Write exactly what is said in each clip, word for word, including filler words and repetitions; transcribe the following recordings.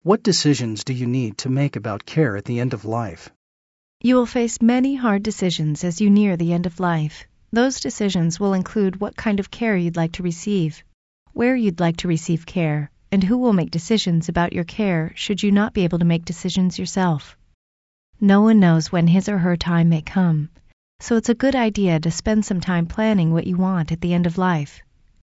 What decisions do you need to make about care at the end of life? You will face many hard decisions as you near the end of life. Those decisions will include what kind of care you'd like to receive, where you'd like to receive care, and who will make decisions about your care should you not be able to make decisions yourself. No one knows when his or her time may come, so it's a good idea to spend some time planning what you want at the end of life.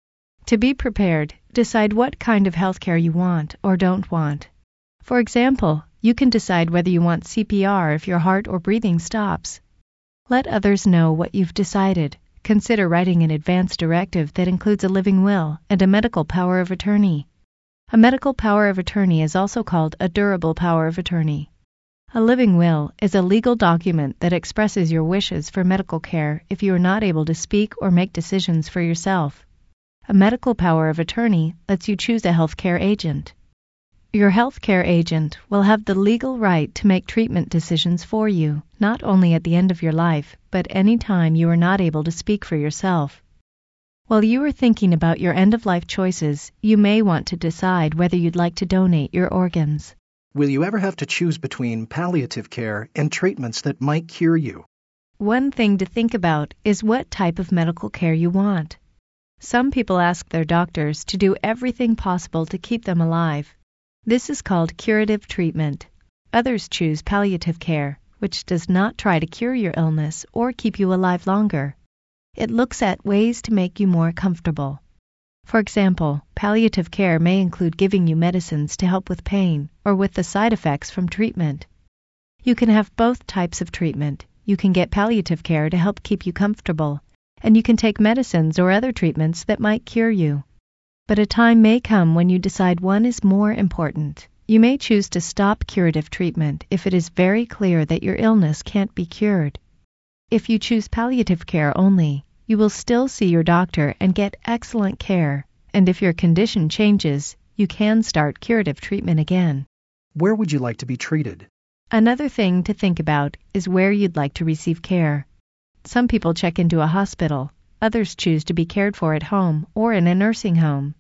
To be prepared, decide what kind of health care you want or don't want. For example, you can decide whether you want C P R if your heart or breathing stops. Let others know what you've decided. Consider writing an advance directive that includes a living will and a medical power of attorney. A medical power of attorney is also called a durable power of attorney. A living will is a legal document that expresses your wishes for medical care if you are not able to speak or make decisions for yourself. A medical power of attorney lets you choose a healthcare agent. Your healthcare agent will have the legal right to make treatment decisions for you, not only at the end of your life, but any time you are not able to speak for yourself. While you are thinking about your end-of-life choices, you may want to decide whether you'd like to donate your organs. Will you ever have to choose between palliative care and treatments that might cure you? One thing to think about is what type of medical care you want. Some people ask their doctors to do everything possible to keep them alive. This is called curative treatment. Others choose palliative care, which does not try to cure your illness or keep you alive longer. It looks at ways to make you more comfortable. For example, palliative care may include giving you medicines to help with pain or with the side effects from treatment. You can have both types of treatment. You can get palliative care to help keep you comfortable, and you can take medicines or other treatments that might cure you. But a time may come when you decide one is more important. You may choose to stop curative treatment if it is very clear that your illness can't be cured. If you choose palliative care only, you will still see your doctor and get excellent care, and if your condition changes, you can start curative treatment again. Where would you like to be treated? Another thing to think about is where you'd like to receive care. Some people check into a hospital, others choose to be cared for at home or in a nursing home.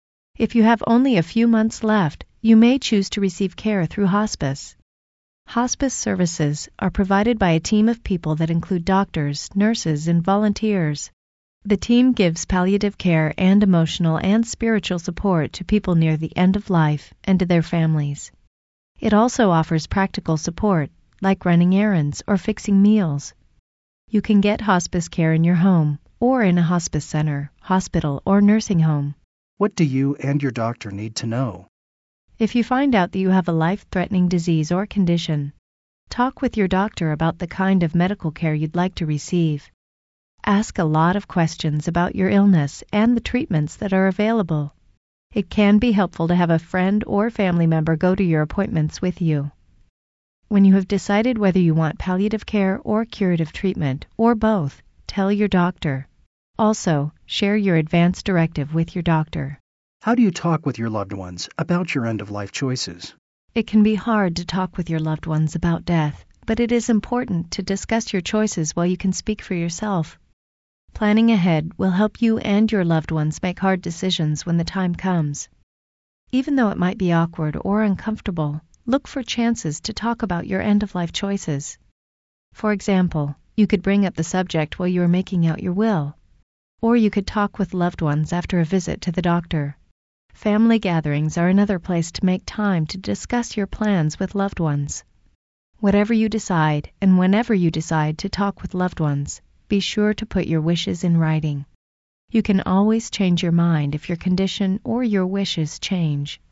If you have only a few months left, you may choose to receive care through hospice. Hospice services are provided by a team of people that include doctors, nurses, and volunteers. The team gives palliative care and emotional and spiritual support to people near the end of life and to their families. It also offers practical support, like running errands or fixing meals. You can get hospice care in your home or in a hospice center, hospital, or nursing home. What do you and your doctor need to know? If you find out that you have a life-threatening disease or condition, talk with your doctor about the kind of medical care you'd like to receive. Ask a lot of questions about your illness and the treatments that are available. It can be helpful to have a friend or family member go to your appointments with you. When you have decided whether you want palliative care or curative treatment, or both, tell your doctor. Also, share your advance directive with your doctor. How do you talk with your loved ones about your end-of-life choices? It can be hard to talk with your loved ones about death, but it is important to discuss your choices while you can speak for yourself. Planning ahead will help you and your loved ones make hard decisions when the time comes. Even though it might be awkward or uncomfortable, look for chances to talk about your end-of-life choices. For example, you could bring up the subject while you are making out your will. Or you could talk with loved ones after a visit to the doctor. Family gatherings are another place to make time to discuss your plans with loved ones. Whatever you decide, and whenever you decide to talk with loved ones, be sure to put your wishes in writing. You can always change your mind if your condition or your wishes change.